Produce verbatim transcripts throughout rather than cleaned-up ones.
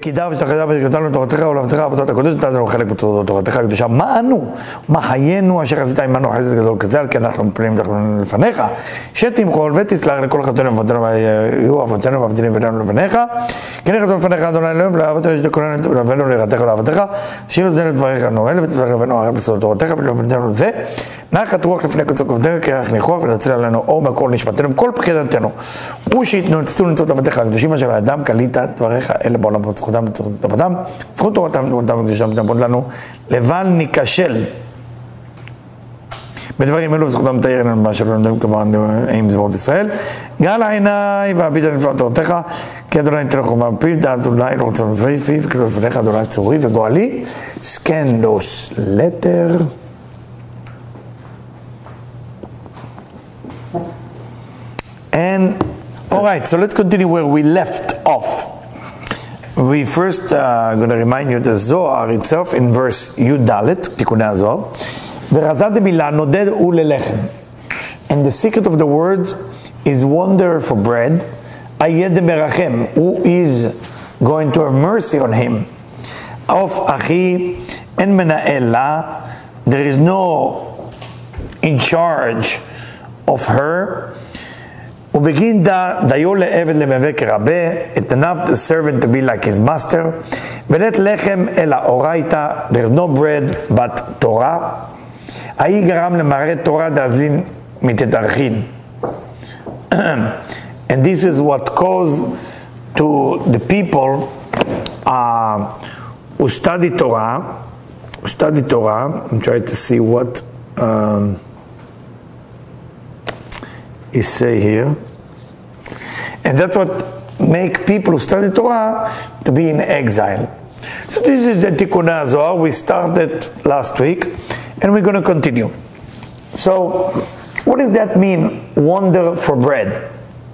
וקידה ושתחדה ושתקדנו לתורתך ולאבטך עבודת הקודש נתת לנו חלק בתורתך הקדושה. מה אנו? מה חיינו אשר עשית עמנו חסד גדול כזה, על כן אנחנו מפנים לפניך, שתמחול ותסלח לכל חטאינו ואבותינו ויהיו אבותינו ואבותינו ולנו לפניך, כן יחזור לפניך אדוני אלוהים ולאבותינו שתכונן ולאבנו ליראתך ולאבותיך, שיב אוזנינו לדבריך נועל ותסלח לבנו ערב בסוד תורתך ולאבותינו זה, נחת רוח לפני קצות כבדך כרך ניחוח ונציל עלינו אור בכל נשמתנו בכל בחירתנו, ושיתנצלו למצוא עבדיך הקדושים אשר האדם קלית דבריך אלה בעולם זכותם וזכות עבודם, זכות תורתם ותורתם וקדושתם תעמוד לנו, לבל ניכשל בדברים אלו וזכותם תאיר אלינו מה שלא נדעים כמובן עם זמורת ישראל. גל העיני והביט על נפלאות תורתך, כי אדוני תלך חומה בפיו, דעת אולי לא רוצה לפי פיו, כאילו לפניך אדוני צורי וגואלי, סקנדוס לטר. And all right, so let's continue where we left off. We first uh, going to remind you the Zohar itself in verse Yud Dalet, Tikunei HaZohar. V'razad milah noded hu lelechem. And the secret of the word is wonder for bread. Ayed merachem, who is going to have mercy on him. Of achi en mena'el la, there is no in charge of her. Ubeginda dayo le'eved le'meveh kerabeh, it enough the servant to be like his master. Velet lechem ela oraita, there is no bread but Torah. Ahi garam le'maret Torah dazlin mitetarchin. And this is what caused to the people uh, who study Torah, who study Torah, I'm trying to see what um, is say here, and that's what make people who study Torah to be in exile. So this is the Tikunei HaZohar we started last week, and we're going to continue. So what does that mean, wonder for bread?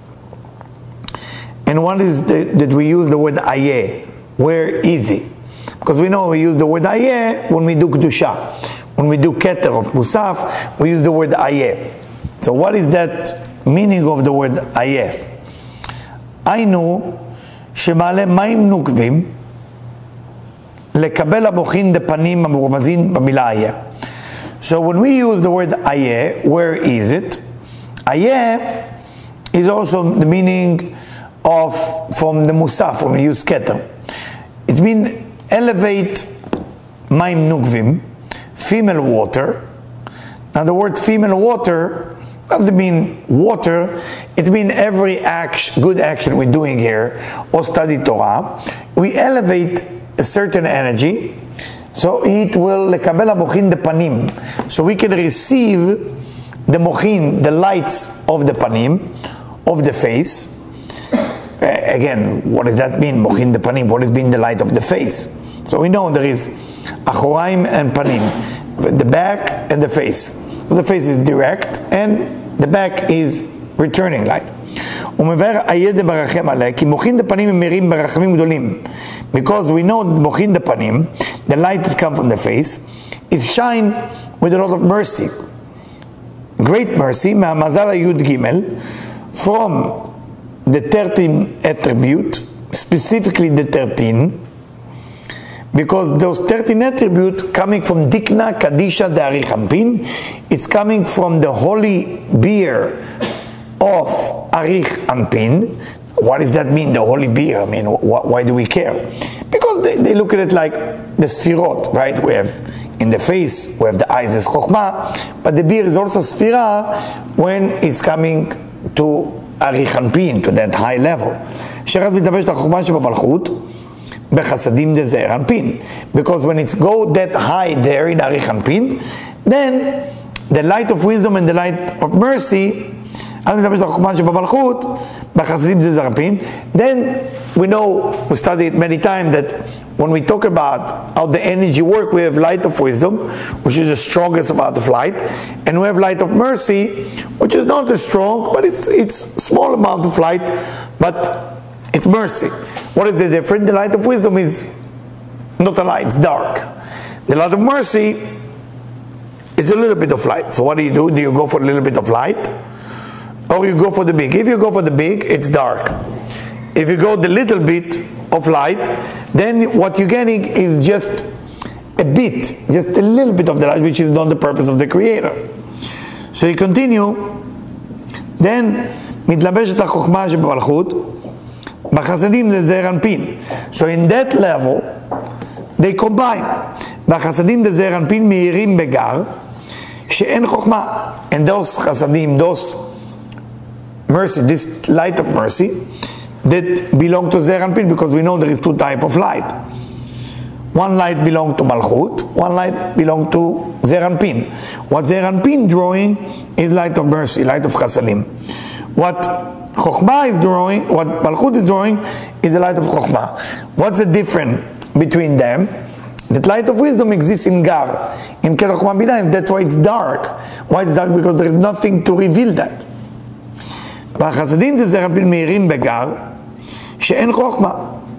And what is the, that we use the word ayeh? Where is it? Because we know we use the word ayeh when we do kedusha, when we do keter of musaf, we use the word ayeh. So what is that meaning of the word ayeh? Ainu shemale mayim nukvim lekabel המוחין דפנים המרומזים במילה ayeh. So when we use the word ayeh, where is it? Ayeh is also the meaning of from the musaf when we use keter. It means elevate mayim nukvim, female water. Now the word female water doesn't mean water, it means every action, good action we're doing here, or study Torah, we elevate a certain energy, so it will lekabel hamochin depanim, so we can receive the mochin, the lights of the panim, of the face. Again, what does that mean, mochin depanim? What is being the light of the face? So we know there is achoraim and panim, the back and the face. So the face is direct and the back is returning light. Because we know mochin the panim, the light that comes from the face, is shine with a lot of mercy, great mercy. From the thirteen attribute, specifically the thirteen, because those thirteen attributes coming from Dikna Kadisha De'arich Anpin, it's coming from the holy beer of Arich Anpin. What does that mean, the holy beer? I mean, wh- why do we care? Because they, they look at it like the Sfirot, right? We have in the face, we have the eyes as Chokhmah, but the beer is also Sfira when it's coming to Arich Anpin, to that high level. Sheraz mitabesh l'Chokhmah shebamalchut, because when it's go that high there in Arich Anpin, then the light of wisdom and the light of mercy, then we know, we studied many times that when we talk about how the energy work, we have light of wisdom, which is the strongest amount of light, and we have light of mercy, which is not as strong, but it's it's small amount of light, but it's mercy. What is the difference? The light of wisdom is not a light, it's dark. The light of mercy is a little bit of light. So what do you do? Do you go for a little bit of light? Or you go for the big? If you go for the big, it's dark. If you go the little bit, of light, then what you're getting is just a bit, just a little bit of the light, which is not the purpose of the Creator. So you continue, then מתלבשת החוכמה שבמלכות, בחסדים זה זעיר אנפין. So in that level, they combine. והחסדים זה זעיר אנפין מאירים בגר, שאין חוכמה. And those חסדים, those mercy, this light of mercy, that belong to זעיר אנפין, because we know there is two types of light. One light belongs to Malchut, one light belongs to Zeir Anpin. What Zeir Anpin drawing is light of mercy, light of Chasadim. What Chokhmah is drawing, what Malchut is drawing, is the light of Chokhmah. What's the difference between them? That light of wisdom exists in Gar, in Ker Chokhmah Binah, that's why it's dark. Why it's dark? Because there is nothing to reveal that. והחסדים זה זעיר אנפין מאירים בגר, שאין חוכמה.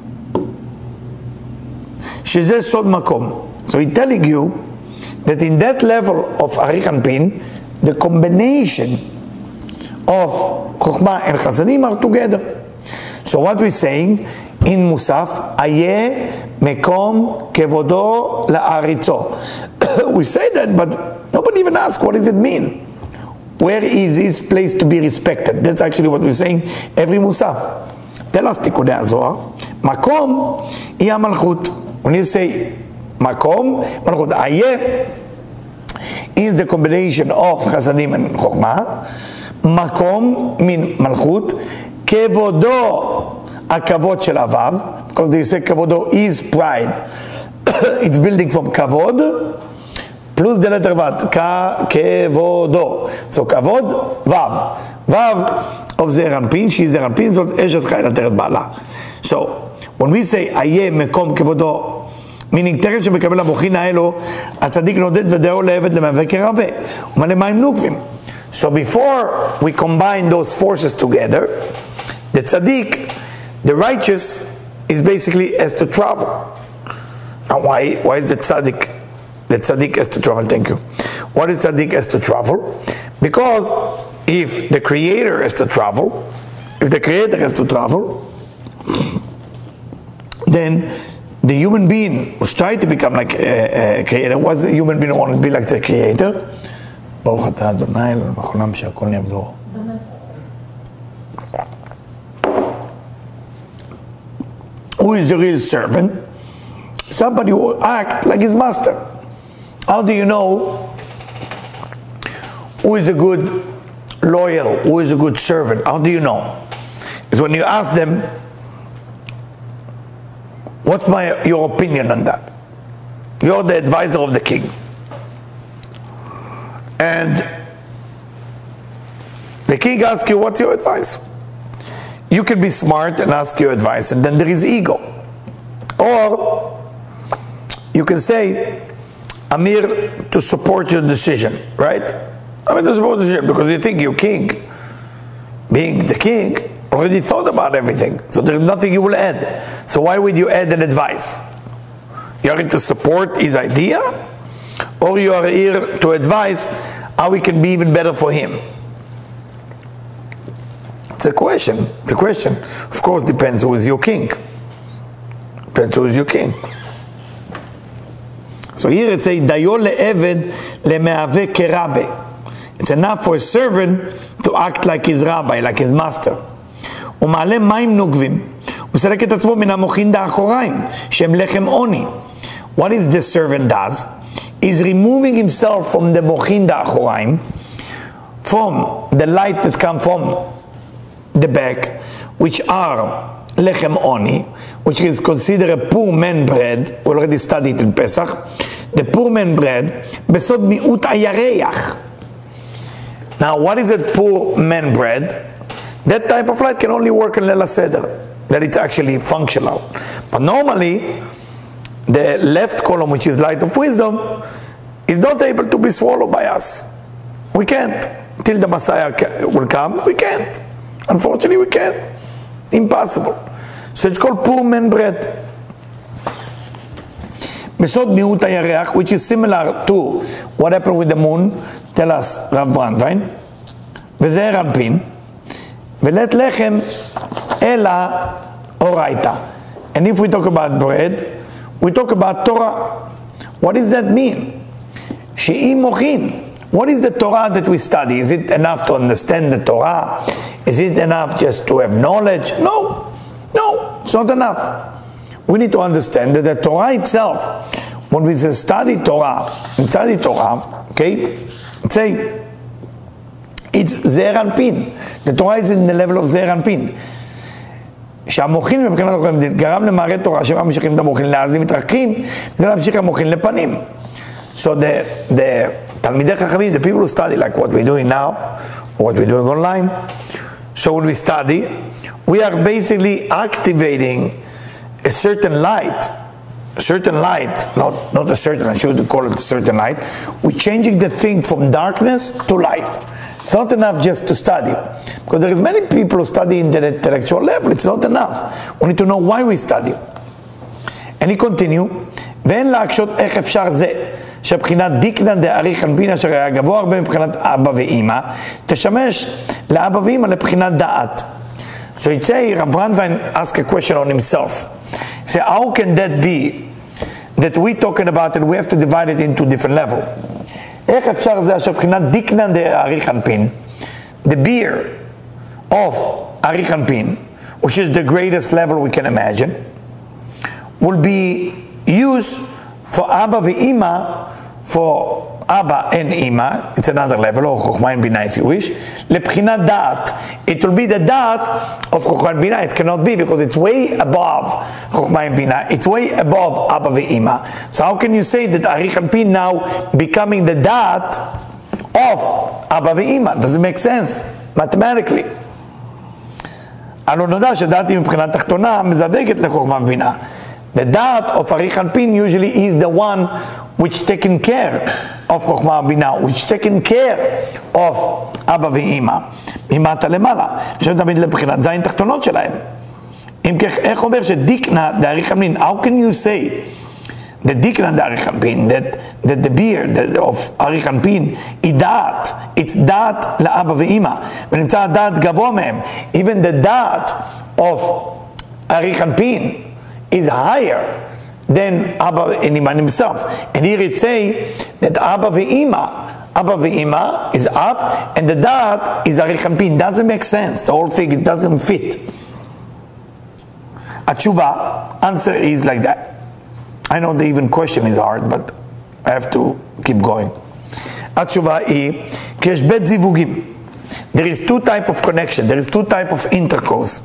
שזה סוד מקום. So he's telling you that in that level of Arich Anpin, the combination of Chokhmah and Chasadim are together. So what we're saying in Musaf, Aye Mekom Kevodo La'aritzo. We say that, but nobody even asks, what does it mean? Where is his place to be respected? That's actually what we're saying every Musaf. Tell us Tikkunei HaZohar. Makom Iya Malchut. When you say Makom, Malchut, Aye is the combination of Chasadim and Chokhmah. Makom mean Malchut. Kevodo, a kavod shel avav, because they say Kevodo is pride. It's building from kavod plus the letter vat, ka kevodo. So kavod, vav. Vav of Zeir Anpin, she is Zeir Anpin, so Eshet Chai Lateret Bala. So, when we say Aye Mekom Kevodo, meaning תכף שמקבל המוחין האלו, הצדיק נודד ודאו לעבד למהווה כרבה, ומלא מים נוקבים. So before we combine those forces together, the tzaddik, the righteous, is basically has to travel. Now why, why is the tzaddik, the tzaddik has to travel? Thank you. What is tzaddik has to travel? Because if the creator has to travel, if the creator has to travel, then the human being was trying to become like a, a creator. What's the human being who wanted to be like the creator? Baruch atah Adonai l'olam she'akol nהיה b'doro. Who is the real servant? Somebody who acts like his master. How do you know who is a good loyal, who is a good servant? How do you know? It's when you ask them, what's my your opinion on that? You're the advisor of the king. And the king asks you, what's your advice? You can be smart and ask your advice, and then there is ego. Or you can say, I'm here to support your decision, right? I'm here to support the decision because you think you're king. Being the king, already thought about everything, so there's nothing you will add. So why would you add an advice? You are here to support his idea, or you are here to advise how we can be even better for him? It's a question. It's a question. Of course, depends who is your king. Depends who is your king. So here it says, Dayo le'eved le'me'aveh kerabe. It's enough for a servant to act like his rabbi, like his master. ומעלה מים נוגבים, ומסלק את עצמו מן המוחין דאחוריים, שהם לחם עוני. What is the servant does? Is removing himself from the מוחין דאחוריים, from the light that come from the back, which are lechem oni, which is considered a poor man bread. We already studied in Pesach. The poor man bread, besod miut ayareach. Now, what is a poor man bread? That type of light can only work in Leil HaSeder, that it's actually functional. But normally, the left column, which is light of wisdom, is not able to be swallowed by us. We can't. Till the Messiah will come, we can't. Unfortunately, we can't. Impossible. So it's called poor man bread. Besod miut ayareach, which is similar to what happened with the moon. Tell us, Rav Brandwein. V'zeir anpin. Velet lechem ela oraita. And if we talk about bread, we talk about Torah. What does that mean? She'i mochin. What is the Torah that we study? Is it enough to understand the Torah? Is it enough just to have knowledge? No, no, it's not enough. We need to understand that the Torah itself, when we say study Torah, study Torah, okay, say it's Zeir Anpin. The Torah is in the level of Zeir Anpin. שהמוחין מבחינת החוכמה גרם למראה תורה שבה ממשיכים את המוחין להאזים מתרחקים כדי להמשיך המוחין לפנים. So the, the תלמידי חכמים, the people who study like what we're doing now, or what we're doing online, so when we study, we are basically activating a certain light, a certain light, not, not a certain, I should call it a certain light. We're changing the thing from darkness to light. It's not enough just to study, because there is many people who study in the intellectual level. It's not enough. We need to know why we study. And he continue, ואין להקשות איך אפשר זה, שבחינת דיקנא דאריך אנפין אשר היה גבוה הרבה מבחינת אבא ואמא, תשמש לאבא ואמא לבחינת דעת. So he'd say, Rav Brandwein asked a question on himself. He said, how can that be that we're talking about it, we have to divide it into different levels? איך אפשר זה שבחינת דיקנא דאריך אנפין, the beer of אריך אנפין, which is the greatest level we can imagine, will be used for Abba ve'ima, for Abba and Ima, it's another level, or Chokhmah and Binah if you wish, lebchinat da'at, it will be the da'at of Chokhmah and Binah. It cannot be because it's way above Chokhmah and Binah, it's way above Abba ve'ima. So how can you say that Arich Anpin now becoming the da'at of Abba ve'ima? Doesn't make sense mathematically. הלא נודע שדעת היא מבחינת תחתונה מזווגת לחוכמה ובינה. The da'at of Arich Anpin usually is the one which taken care of חוכמה ובינה, which taken care of אבא ואמא, ממטה למעלה, לשם תמיד לבחינת זין תחתונות שלהם. אם כך, איך אומר שדיקנא דאריך אנפין, how can you say the דיקנא דאריך אנפין, that, that the beer that of אריך אנפין היא דעת, it's דעת לאבא ואמא, ונמצא דעת גבוה מהם, even the דעת of אריך אנפין is higher than Abba and Ima himself. And here it say that Abba ve'ima, Abba ve'ima is up, and the da'at is Arich Anpin. Doesn't make sense. The whole thing, it doesn't fit. Atshuva, answer is like that. I know the even question is hard, but I have to keep going. Atshuva is, kesh bet zivugim. There is two type of connection. There is two type of intercourse.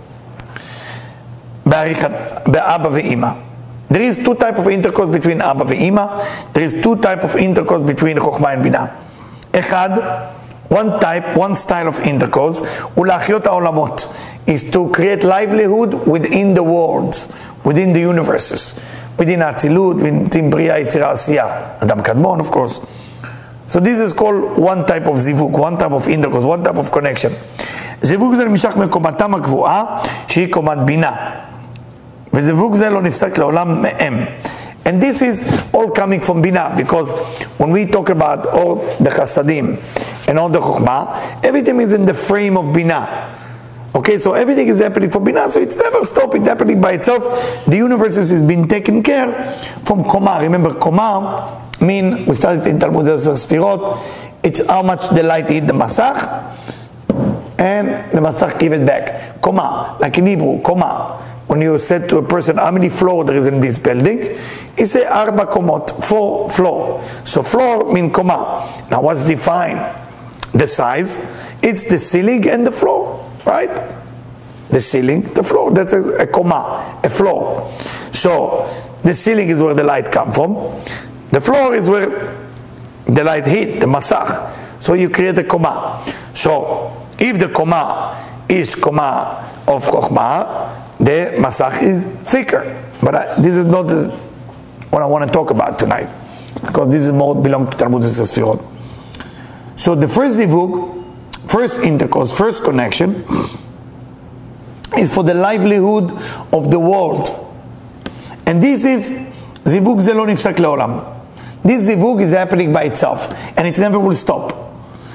Be'Abba ve'ima. There is two type of intercourse between Abba ve'ima. There is two type of intercourse between Chokhmah and Binah. Echad, one type, one style of intercourse, ulachiyot ha'olamot, is to create livelihood within the worlds, within the universes, within Atzilut, within Bria, Yitzira, Asiya, Adam Kadmon, of course. So this is called one type of zivug, one type of intercourse, one type of connection. זיווג זה נמשך מקומתם הקבועה, שהיא קומת בינה. וזיווג זה לא נפסק לעולם מהם. And this is all coming from Binah, because when we talk about all the Chasadim and all the Chokhmah, everything is in the frame of Binah. Okay, so everything is happening for Binah, so it's never stopped, it's happening by itself. The universe has been taken care from Komah. Remember, Komah mean, we studied in Talmud Sefirot, it's how much the light hit the Masach, and the Masach give it back. Komah, like in Hebrew, Komah. When you said to a person, how many floors there is in this building? He say, Arba komot, four floor. So floor mean Komah. Now what's defined? The size, it's the ceiling and the floor, right? The ceiling, the floor, that's a, a Komah, a floor. So the ceiling is where the light comes from. The floor is where the light hit, the Masach. So you create a Komah. So if the Komah is Komah of Chokhmah, the Masach is thicker. But I, this is not the, what I want to talk about tonight, because this is more belong to Talmud Sefirot. So the first zivug, first intercourse, first connection, is for the livelihood of the world. And this is zivug ze lo nifsak leolam. This zivug is happening by itself, and it never will stop.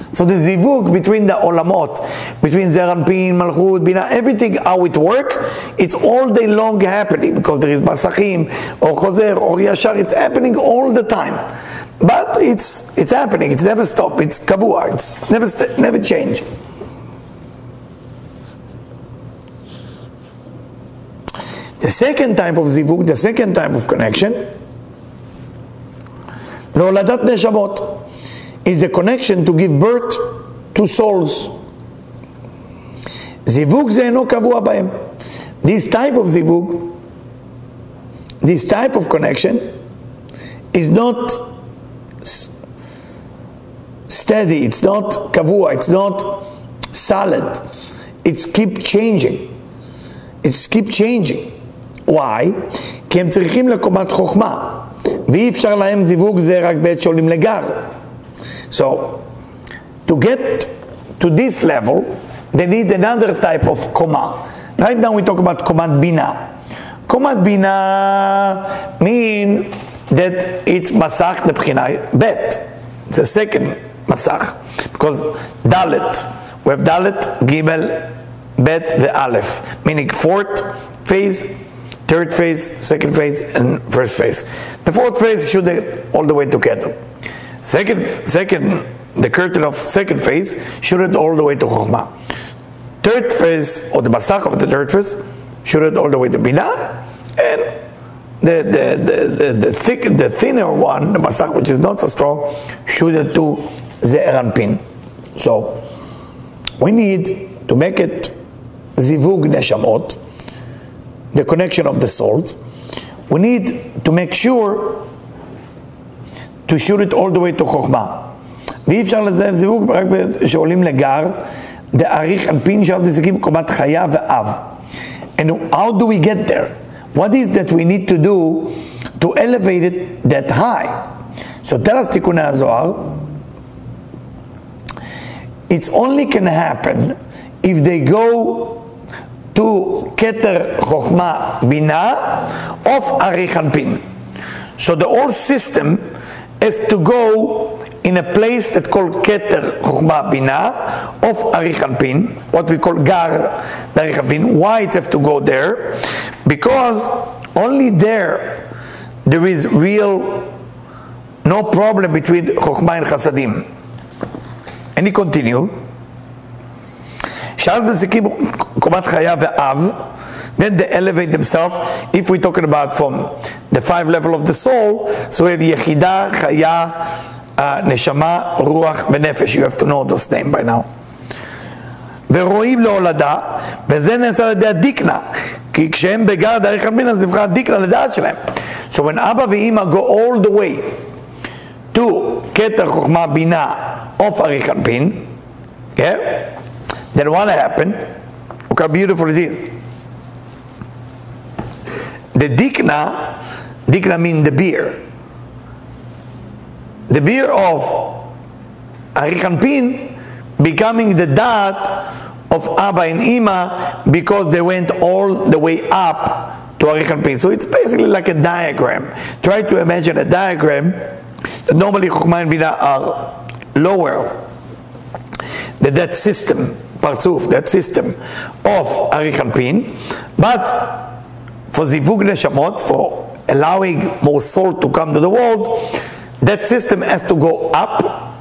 So the zivug between the olamot, between Zeir Anpin, Malchut, Bina, everything how it work, it's all day long happening because there is Masachim or Choser or Yashar, it's happening all the time. But it's it's happening, it's never stop, it's kavua, it's never never change. The second type of zivug, the second type of connection, Le'oladat neshamot, is the connection to give birth to souls. Zivug ze eno kavua bahem. This type of zivug, this type of connection is not steady, it's not kavua, it's not solid. It's keep changing. It's keep changing. Why? כי הם צריכים לקומת חוכמה, ואי אפשר להם זיווג זה רק בעת שעולים לגר. So, to get to this level, they need another type of koma. Right now we talk about komat bina. Komat bina mean that it's masach lebchina bet. It's a second masach. Because dalet, we have dalet, gimel, bet, ve aleph. Meaning fourth phase, third phase, second phase, and first phase. The fourth phase should all the way together. Second, second, the curtain of second phase should all the way to Chokhmah. Third phase, or the masach of the third phase, should all the way to Binah, and the the the the, the thick, the thinner one, the masach which is not so strong, should to Zeir Anpin. So we need to make it zivug neshamot, the connection of the souls. We need to make sure to shoot it all the way to חוכמה. ואי אפשר לזהב זיווג רק שעולים לגר, דאריך אנפין שאף דזיקים קומת חיה ואב. And how do we get there? What is that we need to do to elevate it that high? So tell us תיקוני הזוהר, it's only can happen if they go to Keter Chokhmah Bina of Arich Anpin. So the whole system is to go in a place that called Keter Chokhmah Bina of Arich Anpin, what we call Gar Arich Anpin. Why it have to go there? Because only there there is real no problem between Chokhmah and Chasadim. And he continue. Shaz Besikim Komat Chaya ve'av. Then they elevate themselves. If we're talking about from the five level of the soul, so we have Yechida, Chaya, uh, Neshama, Ruach, Benefesh. You have to know those names by now. ורואים להולדה, וזה נעשה על ידי הדיקנה, כי כשהם בגר דרך אנפין, אז נבחר הדיקנה לדעת שלהם. So when Abba ואמא go all the way to Keter Chokhmah Bina of Arich Anpin, yeah, then what happened? Look how beautiful it is. The dikna, dikna means the beer. The beer of Arich Anpin becoming the dot of Abba and Ima because they went all the way up to Arich Anpin. So it's basically like a diagram. Try to imagine a diagram that normally Chokhmah and Bina are lower. That that system, Partzuf, that system of Arich Anpin, but for zivug neshamot, for allowing more soul to come to the world, that system has to go up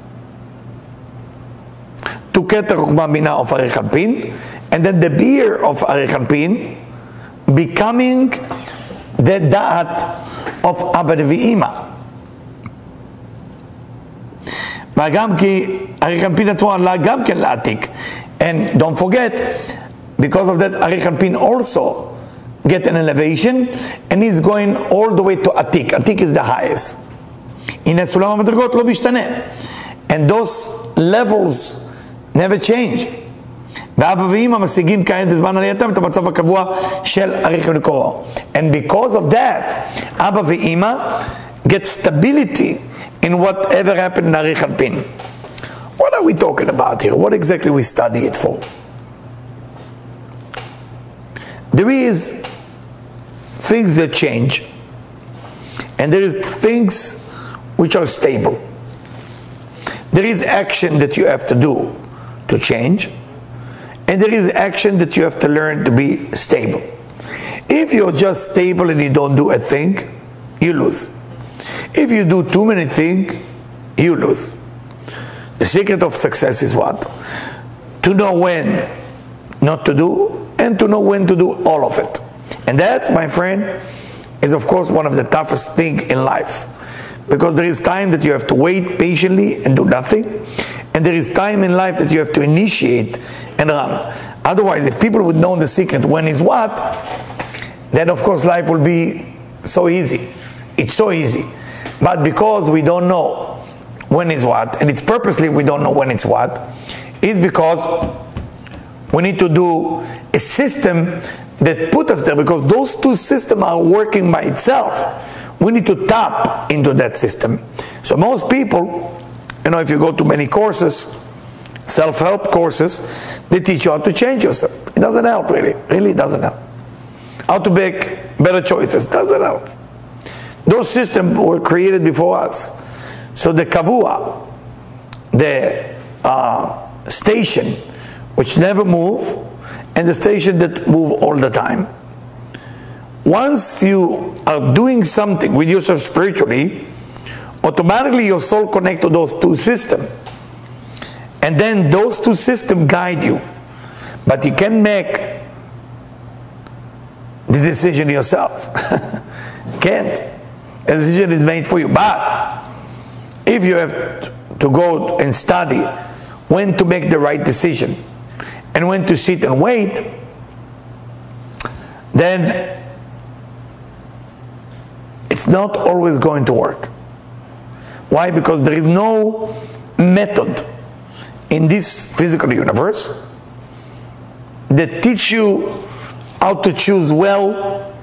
to Keter Chokhmah Bina of Arich Anpin, and then the beer of Arich Anpin becoming the da'at of Abba ואמא. וגם כי Arich Anpin עצמו עלה גם כן לעתיק. And don't forget, because of that Arich Anpin also get an elevation, and he's going all the way to Atik. Atik is the highest. In הסולם המדרגות לא משתנה. And those levels never change. ואבא ואמא משיגים כעת בזמן עלייתם את המצב הקבוע של אריך ונקורו. And because of that, אבא ואמא get stability in whatever happened in Arich Anpin. What are we talking about here? What exactly we study it for? There is things that change, and there is things which are stable. there is action that you have to do to change, and there is action that you have to learn to be stable. If you're just stable and you don't do a thing, you lose. If you do too many things, you lose. The secret of success is what? To know when not to do, and to know when to do all of it. And that, my friend, is of course one of the toughest things in life. Because there is time that you have to wait patiently and do nothing, and there is time in life that you have to initiate and run. Otherwise, if people would know the secret when is what, then of course life will be so easy. It's so easy. But because we don't know when is what, and it's purposely we don't know when it's what, is because we need to do a system that put us there, because those two systems are working by itself. We need to tap into that system. So most people, you know, if you go to many courses, self-help courses, they teach you how to change yourself. It doesn't help, really. Really doesn't help. How to make better choices doesn't help. Those systems were created before us. So the kavua, the uh, station which never move, and the station that move all the time. Once you are doing something with yourself spiritually, automatically your soul connects to those two systems. And then those two systems guide you. But you can make the decision yourself. Can't. The decision is made for you. But if you have to go and study when to make the right decision and when to sit and wait, then it's not always going to work. Why? Because there is no method in this physical universe that teach you how to choose well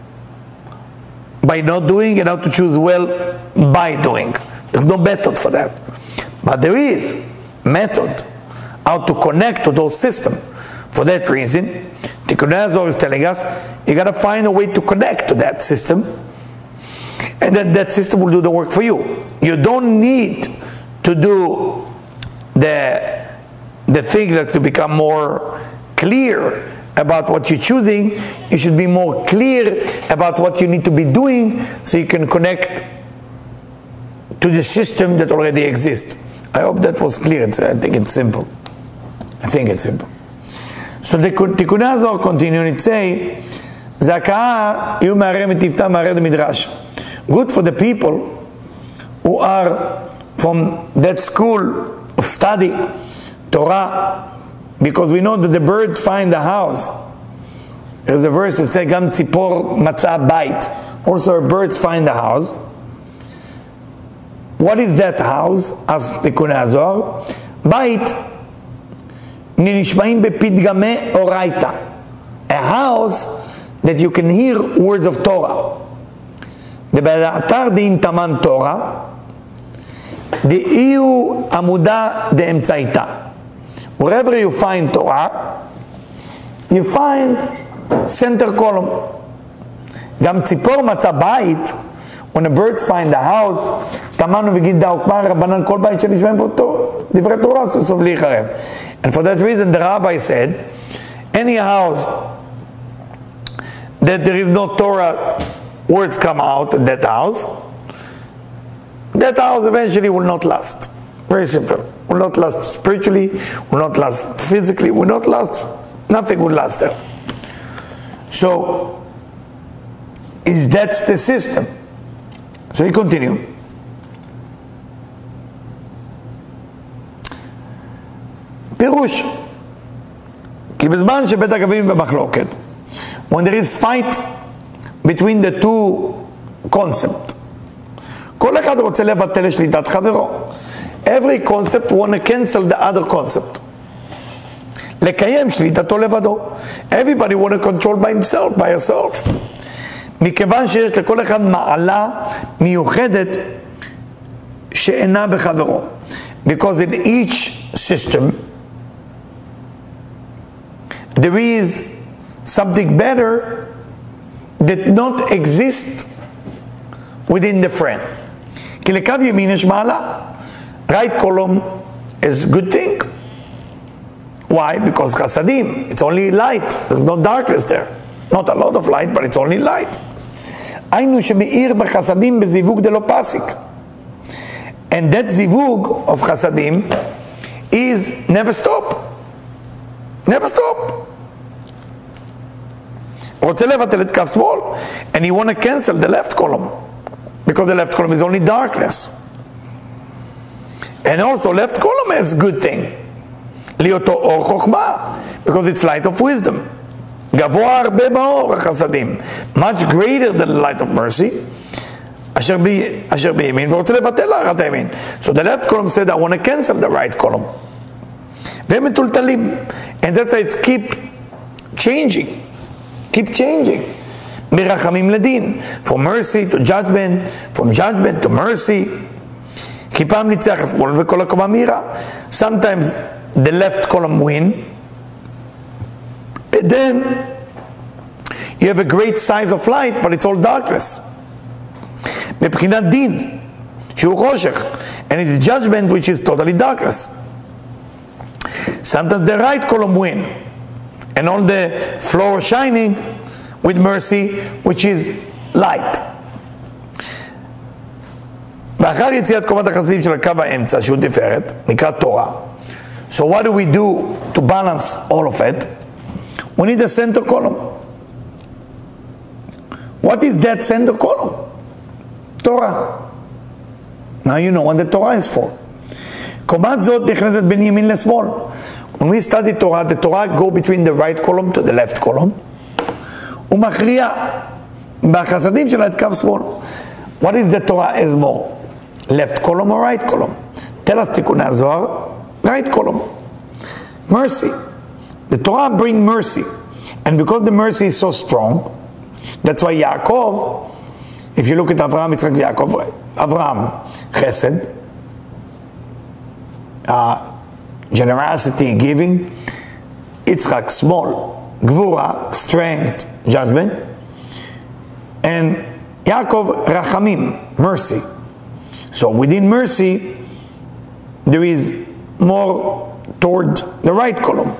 by not doing and how to choose well by doing. There's no method for that. But there is method how to connect to those systems. For that reason, Tikkun HaZohar is telling us you got to find a way to connect to that system, and then that system will do the work for you. You don't need to do the the thing like to become more clear about what you're choosing. You should be more clear about what you need to be doing so you can connect to the system that already exists. I hope that was clear. It's, I think it's simple. I think it's simple. So the Tikkun HaZohar continue and it say, Zakah yu ma'areh mitivta ma'areh midrash. Good for the people who are from that school of study, Torah, because we know that the bird find the house. There's a verse that says, Gam tzipor matzah bait. Also birds find the house. What is that house? As Tikkun HaZohar, bait nishmaim bepidgame oraita, a house that you can hear words of Torah. The be'atar din taman Torah, the iu amuda de emtzaita. Wherever you find Torah, you find center column. Gam tzipor matzah bait, when the birds find the house, tamanu v'gidda ukma rabbanan kol bait shenishmaim bo divrei Torah sof licharev. And for that reason, the rabbi said, any house that there is no Torah words come out in that house, that house eventually will not last. Very simple. Will not last spiritually, will not last physically, will not last, nothing will last there. So, is that the system? So he continue. פירוש, כי בזמן שבית הקווים במחלוקת, when there is fight between the two concepts, כל אחד רוצה לבטל שליטת חברו. Every concept want to cancel the other concept. לקיים שליטתו לבדו. Everybody want to control by himself, by herself. מכיוון שיש לכל אחד מעלה מיוחדת שאינה בחברו. Because in each system, there is something better that not exist within the friend. כי לקו ימין יש מעלה. right column is good thing. Why? Because chasadim, it's only light. There's no darkness there. Not a lot of light, but it's only light. היינו שמאיר בחסדים בזיווג דלא פסיק. And that zivug of chasadim is never stop. Never stop. רוצה לבטל את כף שמאל, and you want to cancel the left column, because the left column is only darkness. And also left column has good thing. להיותו אור חוכמה, because it's light of wisdom. גבוה הרבה באור החסדים. Much greater than the light of mercy. אשר, ב, אשר בימין, ורוצה לבטל להרת הימין. So the left column said, I want to cancel the right column. והם מטולטלים. And that's why it's keep changing. Keep changing. מרחמים לדין. From mercy to judgment. From judgment to mercy. כי פעם ניצח השמאל וכל הקומה מהירה. Sometimes the left column win. And then you have a great size of light, but it's all darkness. מבחינת דין, שהוא חושך, and it's judgment which is totally darkness. Sometimes the right column win, and all the floor shining with mercy, which is light. ואחר יציאת קומת החסדים של הקו האמצע, שהוא תפארת, נקרא תורה. So what do we do to balance all of it? We need a center column. What is that center column? Torah. Now you know what the Torah is for. קומת זאת נכנסת בין ימין לשמאל. When we study Torah, the Torah go between the right column to the left column. ומכריע בחסדים שלה את קו שמאל. What is the Torah is more? Left column or right column? Tell us תיקוני הזוהר. Right column. Mercy. The Torah bring mercy. And because the mercy is so strong, that's why Yaakov, if you look at Avraham, Yitzchak, Yaakov, Avraham, Chesed, uh, generosity, giving, Yitzchak, small, Gvura, strength, judgment, and Yaakov, Rachamim, mercy. So within mercy, there is more toward the right column.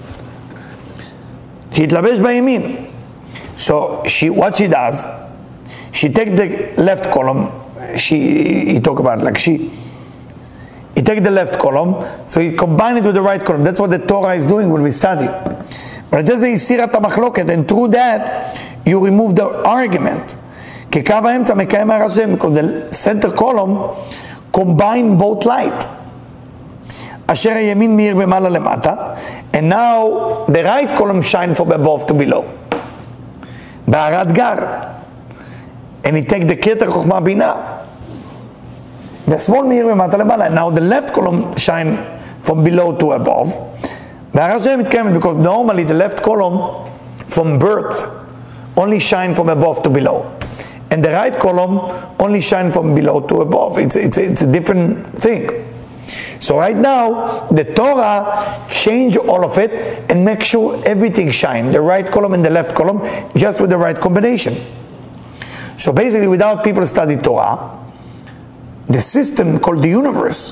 שהתלבש בימין. So she, what she does, she take the left column, she, he talk about like she, he take the left column, so he combine it with the right column. That's what the Torah is doing when we study. But it doesn't הסיר את המחלוקת, and through that, you remove the argument. כי קו האמצע מקיים הר השם, because the center column combine both light. אשר הימין מאיר במעלה למטה, and now the right column shine from above to below. בהרת גר, and he take the כתר חוכמה בינה. והשמאל מאיר במטה למעלה, and now the left column shine from below to above. והר השם מתקיימת, because normally the left column from birth only shine from above to below. And the right column only shine from below to above. It's, it's, it's a different thing. So right now, the Torah change all of it and make sure everything shine, the right column and the left column, just with the right combination. So basically, without people study Torah, the system called the universe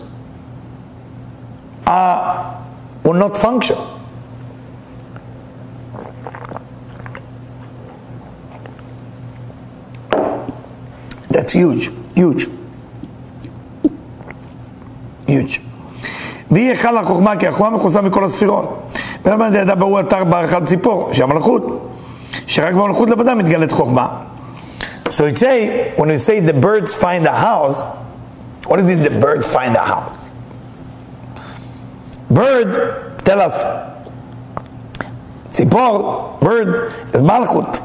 uh, will not function. That's huge, huge. huge. והיא היכל החוכמה, כי החוכמה מכוסה מכל הספירות. ולמה ידע ברור אתר בערכת ציפור, שהיא המלכות. שרק במלכות לבדה מתגלית חוכמה. So you say, when we say the birds find a house, what is this, the birds find a house? Birds, tell us, ציפור, bird, is מלכות.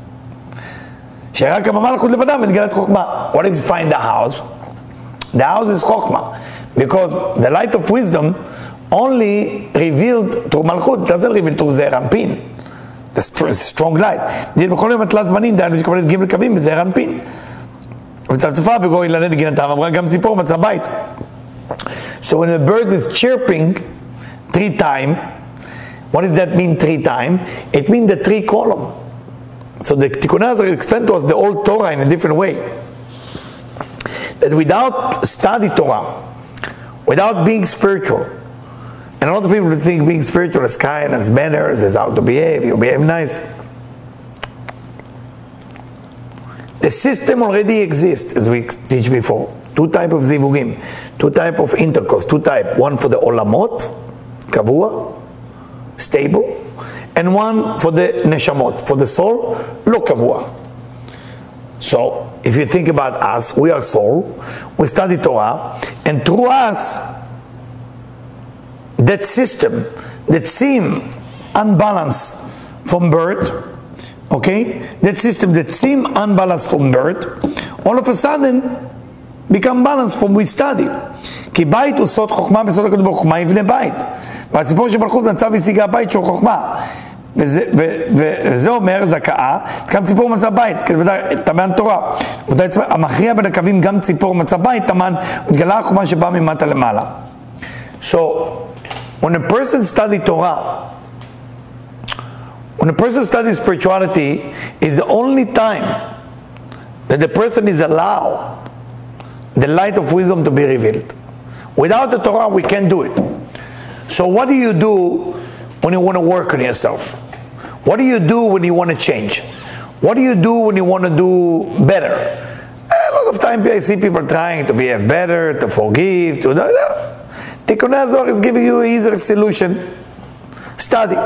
שרק במלכות לבדה מתגלית חוכמה. What is find a house? The house is חוכמה. Because the light of wisdom only revealed through Malchut, it doesn't reveal through Zeir Anpin. The strong light. בכל יום התלת זמנים, דהיינו שקבלת ג' קווים בזעיר אנפין. וצפצפה בגור אילנת גינתם, אמרה גם ציפור מצא בית. So when the bird is chirping three times, what does that mean three times? It means the three column. So the Tikkun Azar explained to us the old Torah in a different way. That without study Torah, without being spiritual. And a lot of people think being spiritual is kindness, manners, is how to behave, you behave nice. The system already exists, as we teach before. Two types of zivugim, two types of intercourse, two types. One for the olamot, kavua, stable, and one for the neshamot, for the soul, lo kavua. So, if you think about us, we are soul, we study Torah, and through us, that system that seems unbalanced from birth, okay, that system that seems unbalanced from birth, all of a sudden become balanced from we study. כי בית הוא סוד חוכמה בסוד הקדוש ברוך הוא, מה יבנה בית? והסיפור של מלכות מצב השיגה בית שהוא חוכמה. וזה, ו, וזה אומר זכאה, גם ציפור מצא בית, תמן תורה. המכריע בין הקווים גם ציפור מצא בית, תמן, מתגלה החוכמה שבאה ממטה למעלה. So, when a person studies Torah, when a person studies spirituality, is the only time that the person is allowed the light of wisdom to be revealed. Without the Torah, we can't do it. So what do you do when you want to work on yourself? What do you do when you want to change? What do you do when you want to do better? A lot of times I see people trying to behave better, to forgive, to... Tikkun HaZohar is giving you an easier solution. Study.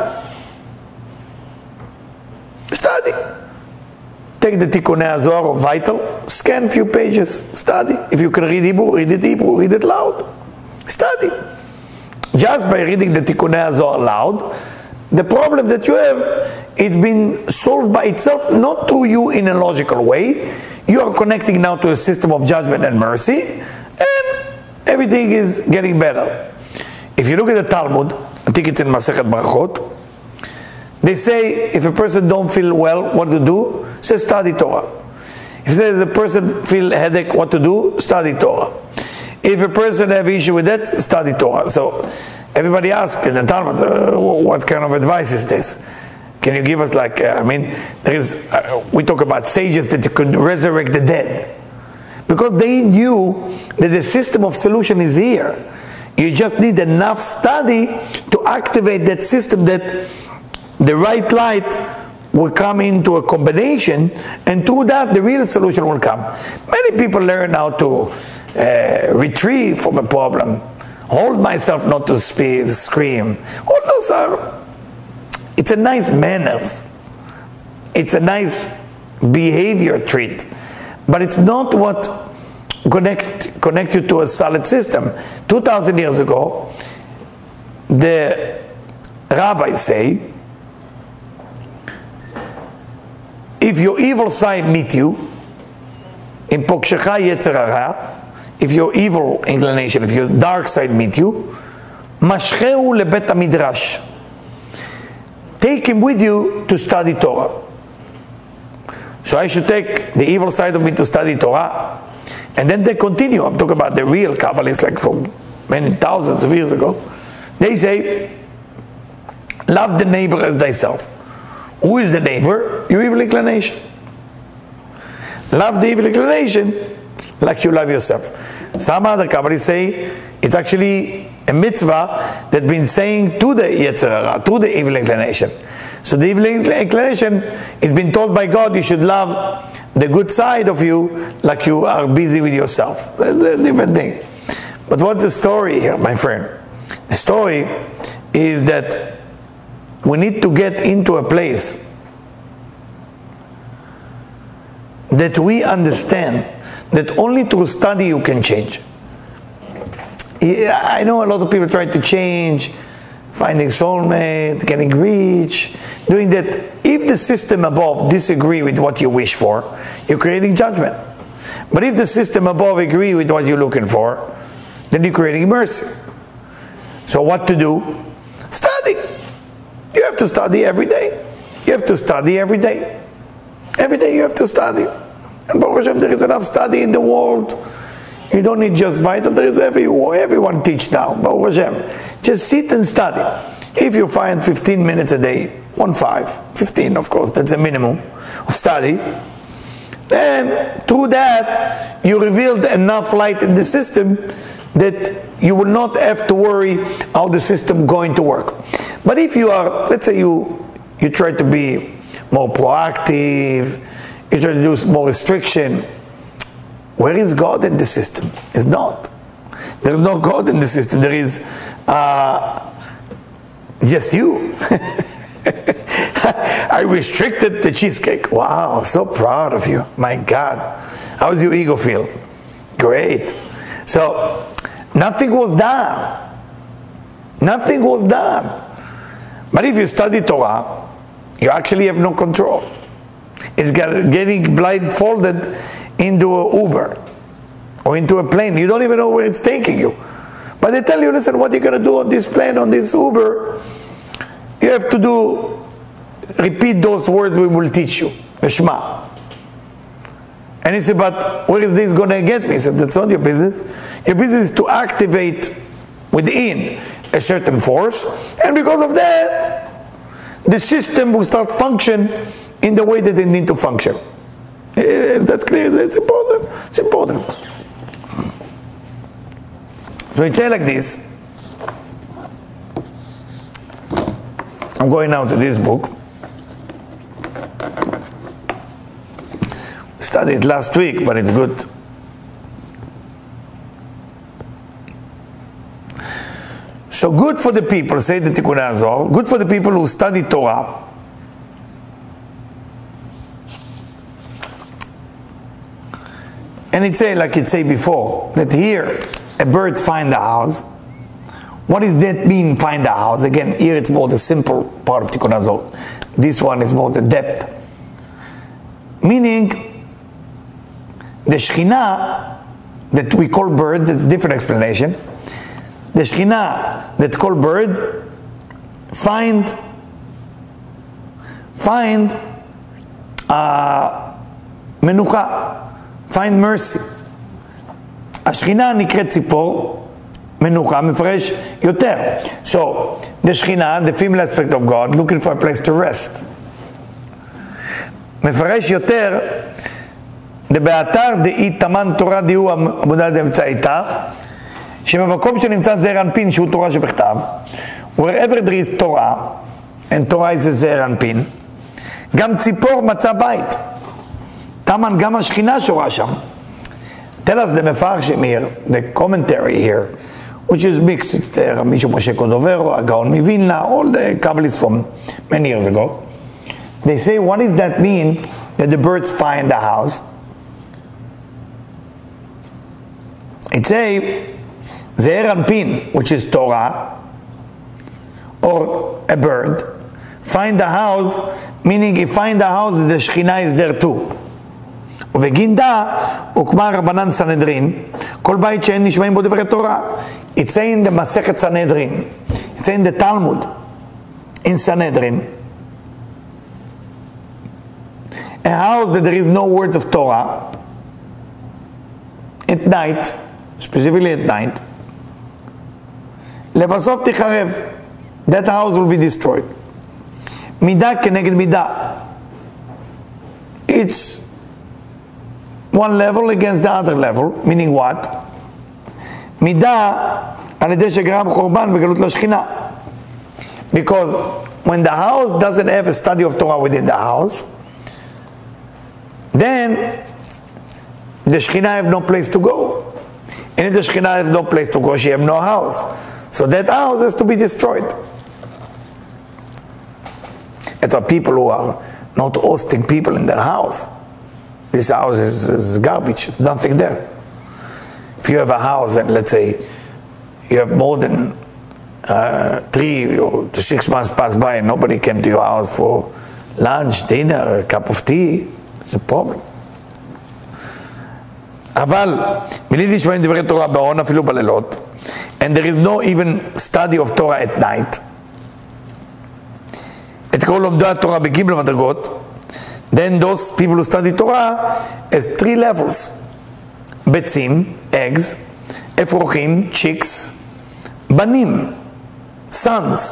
Study. Take the Tikkun HaZohar or Vital, scan a few pages, study. If you can read Hebrew, read it Hebrew, read it loud. Study. Just by reading the Tikkun HaZohar loud, the problem that you have, it's been solved by itself, not through you in a logical way. You are connecting now to a system of judgment and mercy, and everything is getting better. If you look at the Talmud, I think it's in Masechet Brachot, they say if a person don't feel well, what to do? Say study Torah. If says a person feel headache, what to do? Study Torah. If a person have issue with that, study Torah. So everybody asks in the Talmud, uh, what kind of advice is this? Can you give us like, uh, I mean, there is, uh, we talk about sages that could resurrect the dead. Because they knew that the system of solution is here. You just need enough study to activate that system, that the right light will come into a combination, and through that the real solution will come. Many people learn how to uh, retrieve from a problem, hold myself not to speak, scream. All those are, it's a nice manners. It's a nice behavior trait. But it's not what connect, connect you to a solid system. two thousand years ago, the rabbis say, if your evil side meet you, in pokshecha yetzer hara, if your evil inclination, if your dark side meet you, mashcheu lebet midrash, take him with you to study Torah. So I should take the evil side of me to study Torah, and then they continue. I'm talking about the real Kabbalists, like from many thousands of years ago. They say, love the neighbor as thyself. Who is the neighbor? Your evil inclination. Love the evil inclination like you love yourself. Some other Kabbalists say it's actually a mitzvah that's been saying to the yetzer hara, to the evil inclination. So the evil inclination is being told by God, you should love the good side of you like you are busy with yourself. That's a different thing. But what's the story here, my friend? The story is that we need to get into a place that we understand that only through study you can change. I know a lot of people try to change, finding soulmate, getting rich, doing that. If the system above disagree with what you wish for, you're creating judgment. But if the system above agree with what you're looking for, then you're creating mercy. So what to do? Study. You have to study every day. You have to study every day. Every day you have to study. And Baruch Hashem, there is enough study in the world. You don't need just Vital. There is every, everyone teach now. Baruch Hashem. Just sit and study. If you find fifteen minutes a day, one five, fifteen of course, that's a minimum of study, then through that you revealed enough light in the system that you will not have to worry how the system going to work. But if you are, let's say you you try to be more proactive, you try to do more restriction, where is God in the system? It's not. There's no God in the system. There is uh, just you. I restricted the cheesecake. Wow, so proud of you. My God. How's your ego feel? Great. So, nothing was done. Nothing was done. But if you study Torah, you actually have no control. It's getting blindfolded into an Uber or into a plane. You don't even know where it's taking you. But they tell you, listen, what are you going to do on this plane, on this Uber? You have to do, repeat those words we will teach you. The Shema. And he said, but where is this going to get me? He said, that's not your business. Your business is to activate within a certain force. And because of that, the system will start function in the way that they need to function. Is that clear? It's important. It's important. So it's like this. I'm going now to this book. We studied it last week, but it's good. So good for the people, say the Tikkun HaZohar, good for the people who study Torah. And it say, like it say before, that here a bird find a house. What does that mean, find a house? Again, here it's more the simple part of Tikkun HaZohar. This one is more the depth. Meaning, the Shekhinah that we call bird, that's a different explanation. The Shekhinah that call bird find find uh, menucha, find mercy. השכינה נקראת ציפור, מנוחה, מפרש יותר. So, the Shekhinah, the female aspect of God, looking for a place to rest. מפרש יותר, דבאתר דאי תמן תורה דיהו עבודה דאמצעיתה, שבמקום שנמצא זעיר אנפין שהוא תורה שבכתב, wherever there is Torah, and Torah is a זעיר אנפין, גם ציפור מצא בית. תמן גם השכינה שורה שם. Tell us the Mefarshim here, the commentary here, which is mixed. It's the Mishu Moshe Cordovero, Agaon Mivilna, all the Kabbalists from many years ago. They say, what does that mean that the birds find the house? It say, Ze'er Anpin, which is Torah, or a bird, find the house, meaning he find the house, the Shekhinah is there too. ובגינדה הוקמה רבנן סנהדרין, כל בית שאין נשמעים בו דברי תורה. It's in the מסכת סנהדרין, it's in the Talmud, in Sanhedrin, a house that there is no words of Torah, at night, specifically at night, לבסוף תחרב, that house will be destroyed. מידה כנגד מידה. It's one level against the other level, meaning what? מידה על ידי שגרם חורבן וגלות לשכינה. Because when the house doesn't have a study of Torah within the house, then the Shekhinah have no place to go. And if the Shekhinah has no place to go, she have no house. So that house has to be destroyed. It's our people who are not hosting people in their house. This house is, is garbage, there's nothing there. If you have a house and let's say you have more than uh, three or six months pass by and nobody came to your house for lunch, dinner, a cup of tea, it's a problem. אבל בלי נשמעים דברי תורה בהון אפילו בלילות, and there is no even study of Torah at night, את כל לומדי התורה בגימל מדרגות, then those people who study Torah has three levels: betzim, eggs; efrochim, chicks; banim, sons.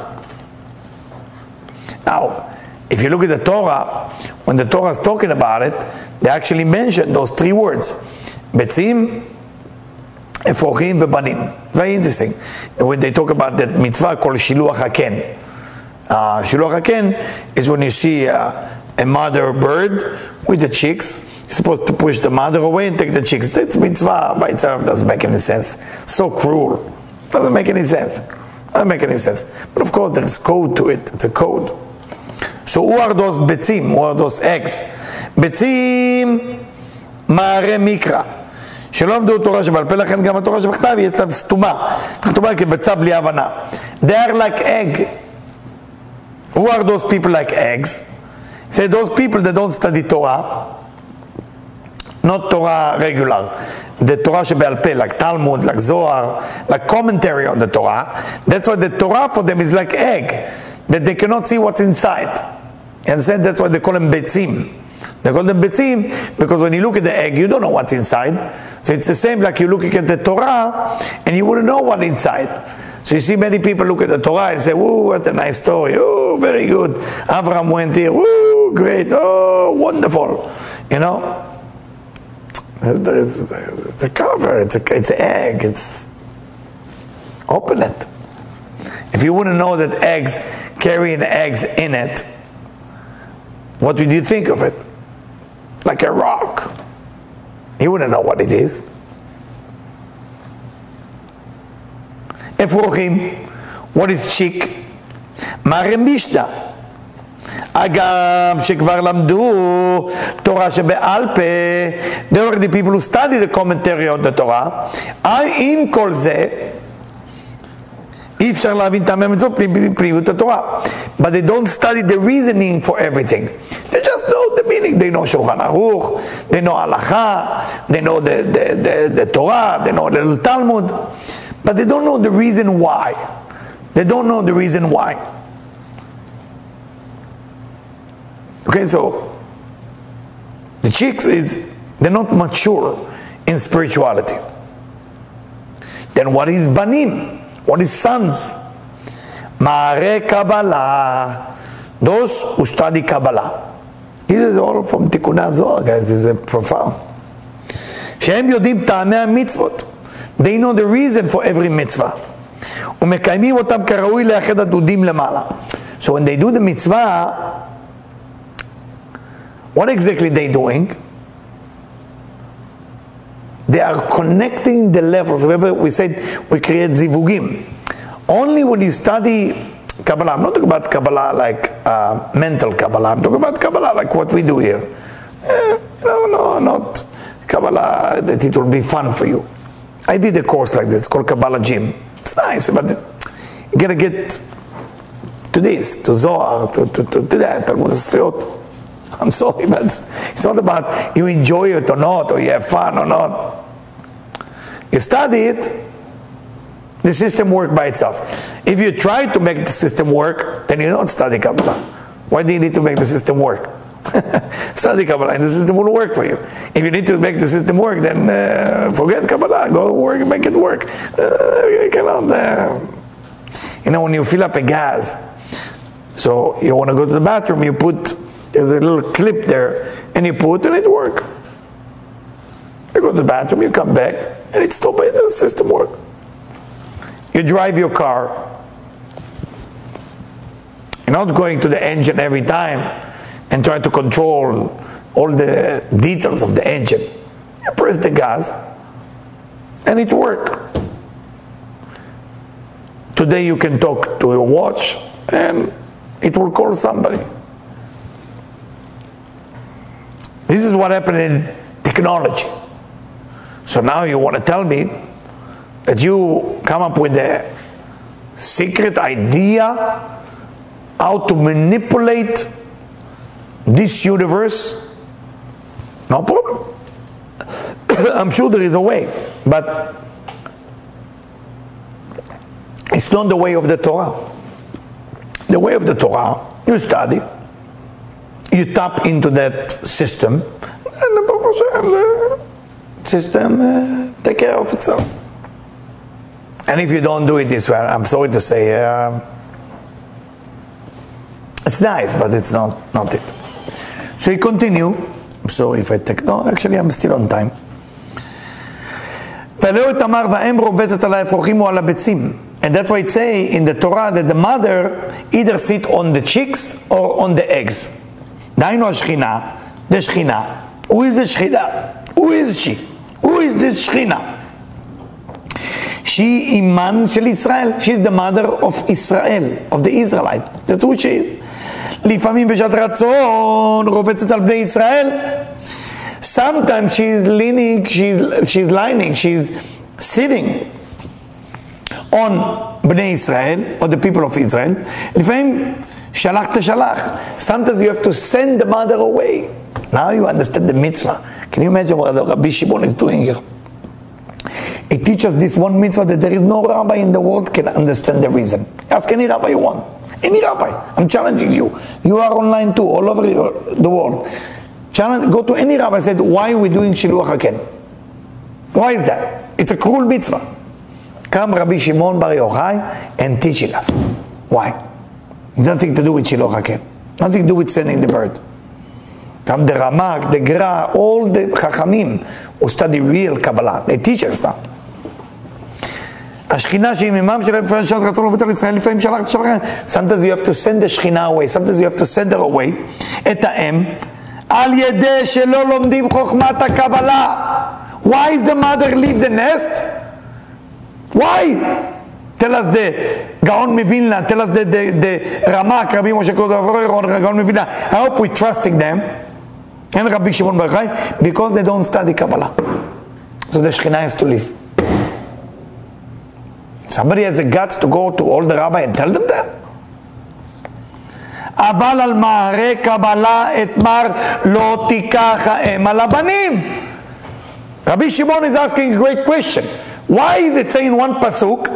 Now, if you look at the Torah, when the Torah is talking about it, they actually mention those three words: betzim, Efrochim vebanim. Very interesting. When they talk about that mitzvah called Shiluach HaKen. Uh, Shiluach HaKen is when you see uh, a mother bird with the chicks. You're supposed to push the mother away and take the chicks. That's mitzvah by itself. Doesn't make any sense. So cruel. Doesn't make any sense. Doesn't make any sense. But of course there's code to it. It's a code. So who are those betzim? Who are those eggs? betzim ma'are mikra. שלא למדו תורה שבעל פה, לכן גם התורה שבכתב היא אצלם סתומה. כתובה כביצה בלי הבנה. They are like egg. Who are those people like eggs? Say those people that don't study Torah, not Torah regular, the Torah שבעל פה, like Talmud, like Zohar, like commentary on the Torah. That's why the Torah for them is like egg, that they cannot see what's inside. And said that's why they call them betzim. They call them betzim because when you look at the egg, you don't know what's inside. So it's the same like you're looking at the Torah and you wouldn't know what's inside. So you see many people look at the Torah and say, "Whoa, what a nice story! Oh, very good. Abraham went here. Whoa, great! Oh, wonderful!" You know, it's, it's a cover. It's a, it's an egg. It's open it. If you wouldn't know that eggs carrying eggs in it, what would you think of it? Like a rock. You wouldn't know what it is. Efrochim, what is chick? Marembishta. Agam שכבר למדו תורה שבעל פה, there are the people who study the commentary on the Torah. עם כל זה, אי אפשר להבין טעמי המצוות בלי פנימיות התורה. But they don't study the reasoning for everything. They just know the meaning. They know Shulchan Aruch, they know Halacha, they know the, the, the, the Torah, they know the Talmud, but they don't know the reason why. They don't know the reason why. Okay, so the chicks is, they're not mature in spirituality. Then what is banim? What is sons? Ma'are Kabbalah. Those who study Kabbalah. This is all from Tikkun HaZohar, guys. This is profound. שהם יודעים טעמי המצוות. They know the reason for every mitzvah. ומקיימים אותם כראוי לאחד הדודים למעלה. So when they do the mitzvah, what exactly they doing? They are connecting the levels. Remember we said we create zivugim. Only when you study Kabbalah, I'm not talking about Kabbalah like uh, mental Kabbalah, I'm talking about Kabbalah like what we do here. Eh, no, no, not Kabbalah that it will be fun for you. I did a course like this, it's called Kabbalah Gym. It's nice, but you gotta get to this, to Zohar, to, to, to, to that, Talmud Sefirot. I'm sorry, but it's not about you enjoy it or not, or you have fun or not. You study it, the system works by itself. If you try to make the system work, then you don't study Kabbalah. Why do you need to make the system work? Study Kabbalah and the system will work for you. If you need to make the system work, then uh, forget Kabbalah, go work and make it work. Uh, you cannot, uh, you know, when you fill up a gas, so you want to go to the bathroom, you put, there's a little clip there, and you put and it works. You go to the bathroom, you come back, and it's still by the system work. You drive your car. You're not going to the engine every time and try to control all the details of the engine. You press the gas and it works. Today you can talk to your watch and it will call somebody. This is what happened in technology. So now you want to tell me that you come up with a secret idea how to manipulate this universe? No problem. I'm sure there is a way, but it's not the way of the Torah. The way of the Torah, you study, you tap into that system, and the system uh, take care of itself. And if you don't do it this way, I'm sorry to say, uh, it's nice, but it's not, not it. So you continue. So if I take, no, actually I'm still on time. ויפלאו את תמר והאם רובצת על האפרוחים או על הביצים. And that's why it say in the Torah that the mother either sit on the chicks or on the eggs. דהיינו השכינה, the שכינה. Who is the שכינה? Who is she? Who is this שכינה? She אימן של ישראל. She is the mother of Israel, of the Israelite. That's who she is. לפעמים בשעת רצון רובצת על בני ישראל. Sometimes she is leaning, she's, she's lining, she's sitting on בני ישראל, or the people of Israel. לפעמים שלח תשלח. Sometimes you have to send the mother away. Now you understand the mitzvah. Can you imagine what Rabbi Shimon is doing here? It teaches this one mitzvah that there is no rabbi in the world can understand the reason. Ask any rabbi you want. Any rabbi. I'm challenging you. You are online too, all over the world. Challenge, go to any rabbi and say, why are we doing Shiluach HaKen? Why is that? It's a cruel mitzvah. Come Rabbi Shimon Bar Yochai and teaching us. Why? Nothing to do with Shiluach HaKen. Nothing to do with sending the bird. Come the Ramak, the Gra, all the Chachamim who study real Kabbalah. They teach us that. השכינה שהיא ממם שלהם לפעמים שעת רצון עובדת על ישראל, לפעמים שלחת שלכם. Sometimes you have to send the שכינה away. Sometimes you have to send her away. את האם, על ידי שלא לומדים חוכמת הקבלה. Why is the mother leave the nest? Why? Tell us the גאון מווילנה, tell us the, the, the רמ"ק, רבי משה קורדובר, גאון מווילנה. I hope we're trusting them. And Rabbi Shimon Bar Yochai, because they don't study Kabbalah. So the Shekhinah has to leave. Somebody has the guts to go to all the rabbi and tell them that? אבל על מהרי קבלה אתמר לא תיקח האם על הבנים. Rabbi Shimon is asking a great question. Why is it saying one pasuk,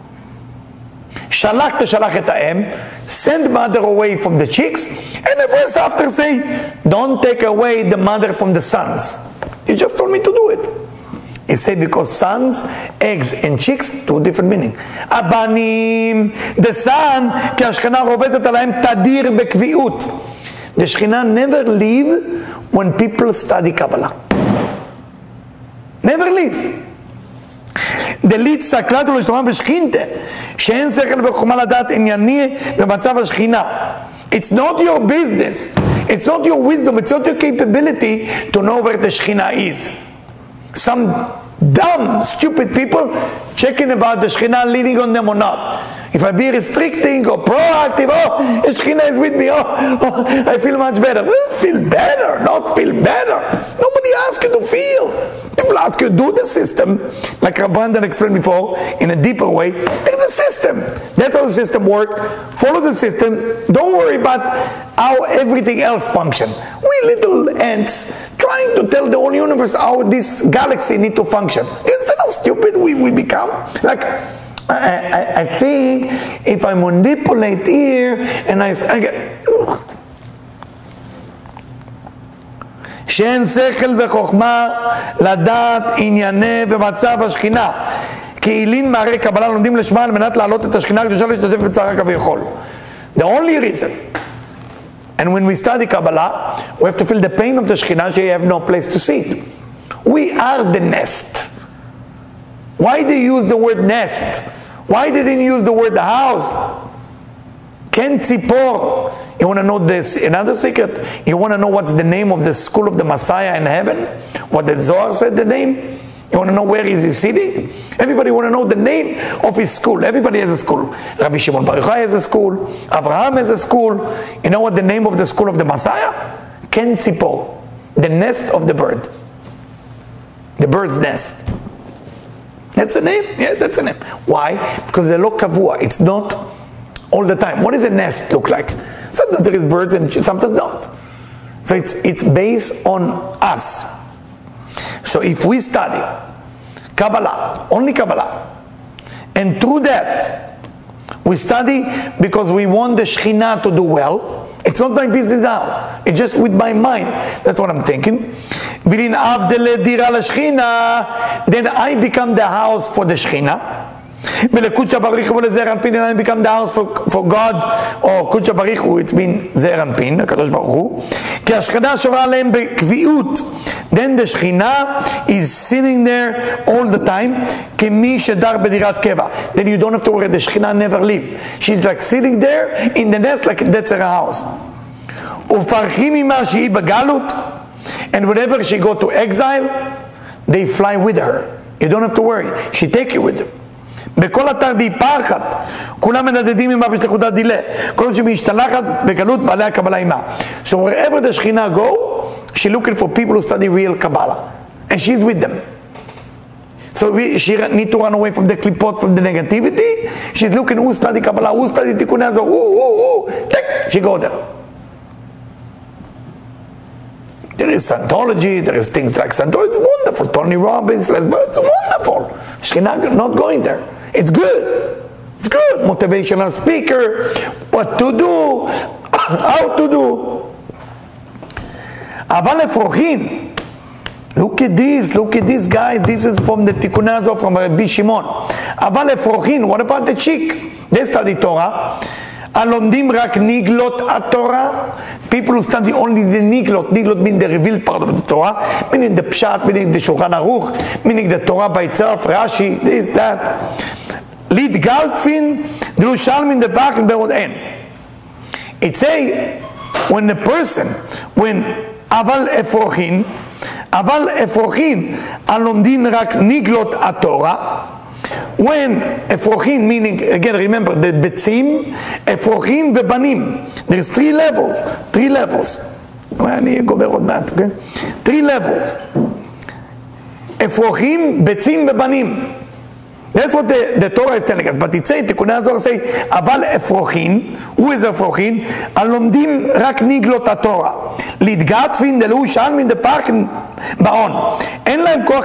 שלח תשלח את האם, send mother away from the chicks, and the verse after say, don't take away the mother from the sons. You just told me to do it. He said because sons, eggs, and chicks, two different meaning. הבנים, the son, כי השכינה רובצת עליהם תדיר בקביעות. The שכינה never leave when people study Kabbalah. Never leave. דלית סקלת ולשלומם ושכינתה, שאין שכל וחוכמה לדעת ענייני במצב השכינה. It's not your business. It's not your wisdom. It's not your capability to know where the Shekhinah is. Some dumb, stupid people checking about the Shekhinah leaning on them or not. If I be restricting or proactive, oh, the Shekhinah is with me, oh, oh, I feel much better. Well, feel better, not feel better. Nobody asks you to feel. People ask you to do the system, like Rabban explained before, in a deeper way. There's a system. That's how the system works. Follow the system. Don't worry about how everything else functions. We little ants trying to tell the whole universe how this galaxy need to function. Instead of stupid, we, we become like, I, I, I think if I manipulate here and I, I get, שאין שכל וחוכמה לדעת ענייני ומצב השכינה כי אילין מהרי קבלה לומדים לשמה על מנת להעלות את השכינה הקדושה להשתתף בצערה כביכול. The only reason, and when we study Kabbalah we have to feel the pain of the Shekhinah, so you have no place to sit. We are the nest. Why do you use the word nest? Why didn't you use the word house? Ken Tzipor. You want to know this, another secret? You want to know what's the name of the school of the Messiah in heaven? What the Zohar said the name? You want to know where is he sitting? Everybody want to know the name of his school. Everybody has a school. Rabbi Shimon Bar Yochai has a school. Avraham has a school. You know what the name of the school of the Messiah? Ken Tzipor. The nest of the bird. The bird's nest. That's a name? Yeah, that's a name. Why? Because the lo kavua. It's not all the time. What does a nest look like? Sometimes there is birds and sometimes not. So it's, it's based on us. So if we study Kabbalah, only Kabbalah, and through that we study because we want the Shekhinah to do well, it's not my business now. It's just with my mind. That's what I'm thinking. Then I become the house for the Shekhinah. ולקודשא בריך ולזעיר אנפין, and I become the house for, for God, or קודשא בריך הוא, it's been זעיר אנפין, הקדוש ברוך הוא, כי השכינה שורה עליהם בקביעות. Then the Shekhinah is sitting there all the time, כמי שדר בדירת קבע. Then you don't have to worry, the Shekhinah never leave. She's like sitting there in the nest like that's her house. ופרחים עמה שהיא בגלות, and whenever she go to exile, they fly with her. You don't have to worry, she take you with her. בכל אתר די פחת, כולם מנדדים עמה בשליחותה דילה, כל שמשתלחת בגלות בעלי הקבלה עמה. So wherever the Shekhinah go, she's looking for people who study real Kabbalah, and she's with them. So we, she need to run away from the klipot, from the negativity. She's looking who study Kabbalah, who study Tikkun Azor, who, who, who. Take, she go there. There is Scientology, there is things like Scientology. It's wonderful. Tony Robbins, it's wonderful. Shekhinah not going there. It's good. It's good. Motivational speaker, what to do, how to do. אבל אפרוחים, look at this, look at this guy, this is from the Tikkun Azor from Rabbi Shimon. אבל אפרוחים, what about the chick? They study Torah. הלומדים רק ניגלות התורה. People who study only the niglot. Niglot mean the revealed part of the Torah, meaning the Pshat, meaning the Shulchan Aruch, meaning the Torah by itself, Rashi, this, that. Lid Galtfin, Drushalmin, the Vachen, Be'od En. It say, when the person, when אבל אפרוחים, אבל אפרוחים, הלומדים רק ניגלות התורה. When אפרוחים, meaning, again, remember, the ביצים, אפרוחים ובנים. There's three levels, three levels. אני גומר עוד מעט, okay? Three levels. אפרוחים, ביצים ובנים. That's what the, the Torah is telling us. But it says, תיקוני הזוהר say, אבל אפרוחים, who is אפרוחים? הלומדים רק ניגלות התורה. להתגעטפין דלו שלמין דפחן בעון. אין להם כוח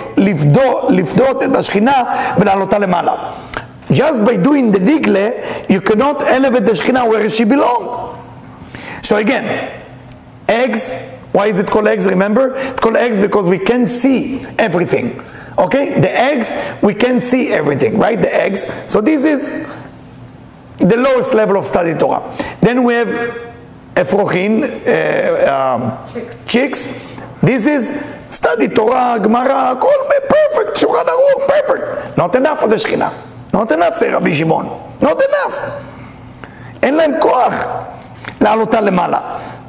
לפדות את השכינה ולעלותה למעלה. Just by doing the nigle, you cannot elevate the Shekhinah where she belongs. So again, eggs, why is it called eggs? Remember? It's called eggs because we can see everything. Okay? The eggs, we can see everything, right? The eggs. So this is the lowest level of study Torah. Then we have Efrochin, uh, um, chicks. chicks. This is study Torah, Gemara, call me perfect, Shulchan Aruch, perfect. Not enough for the Shekhinah. Not enough, say Rabbi Shimon. Not enough. אין להם כוח לעלותה למעלה.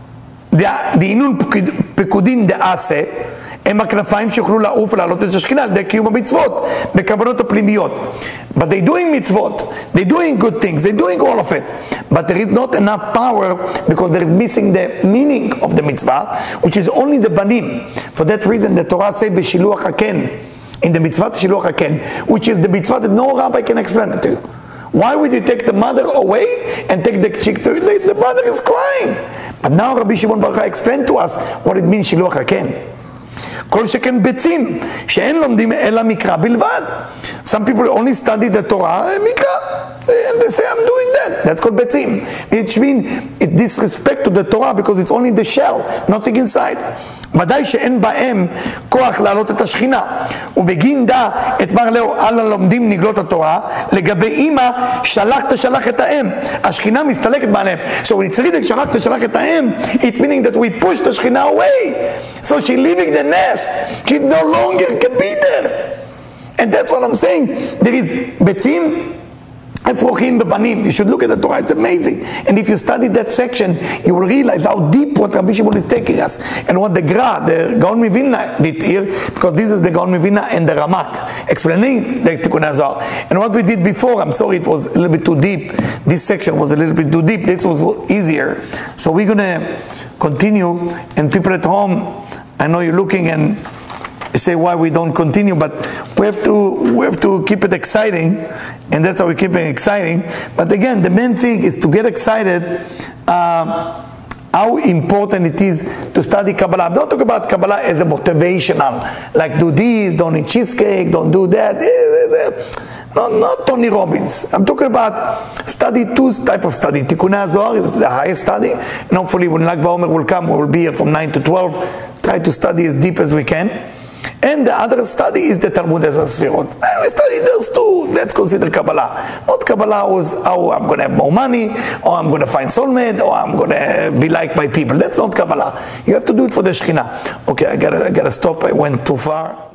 דהינון פקודים דעשה, הם הכנפיים שיוכלו לעוף ולעלות את השכינה על ידי קיום המצוות, בכוונות הפנימיות. But they doing mitzvot, they doing good things, they doing all of it. But there is not enough power because there is missing the meaning of the mitzvah, which is only the banim. For that reason the Torah say b'shiluach haken, in the mitzvah shiluach haken, which is the mitzvah that no rabbi can explain it to you. Why would you take the mother away and take the chick to the, the mother is crying? But now Rabbi Shimon Bar Yochai explained to us what it means shiluach haken. כל שכן ביצים, שאין לומדים אלא מקרא בלבד. Some people only study the Torah, מקרא, and they say I'm doing that. That's called ביצים. Which means it disrespect to the Torah because it's only the shell, nothing inside. ודאי שאין בהם כוח להעלות את השכינה. ובגין דע את מר לאו על הלומדים נגלות התורה, לגבי אמא שלחת שלח את האם. השכינה מסתלקת בעליהם. So when it's reading שלחת שלח את האם, it meaning that we push the Shekhinah away. So she's leaving the nest. She no longer can be there. And that's what I'm saying. There is ביצים, אפרוחים בבנים. You should look at the Torah. It's amazing. And if you study that section, you will realize how deep what Rabbi Shimon is taking us. And what the Gra, the Gaon Mivilna did here, because this is the Gaon Mivilna and the Ramak, explaining the Tikkun Azar. And what we did before, I'm sorry, it was a little bit too deep. This section was a little bit too deep. This was easier. So we're going to continue. And people at home, I know you're looking and say why we don't continue, but we have to we have to keep it exciting, and that's how we keep it exciting. But again, the main thing is to get excited uh, how important it is to study Kabbalah. I'm not talking about Kabbalah as a motivational, like do this, don't eat cheesecake, don't do that. Not, not Tony Robbins. I'm talking about study two type of study. Tikkun Zohar is the highest study, and hopefully when Lag BaOmer will come, we will be here from nine to twelve. Try to study as deep as we can. And the other study is the Talmud Ezer Sfirot. When we study those two, that's considered Kabbalah. Not Kabbalah was, oh, I'm going to have more money, or I'm going to find soulmate, or I'm going to be liked by people. That's not Kabbalah. You have to do it for the Shekhinah. Okay, I gotta, I gotta stop. I went too far.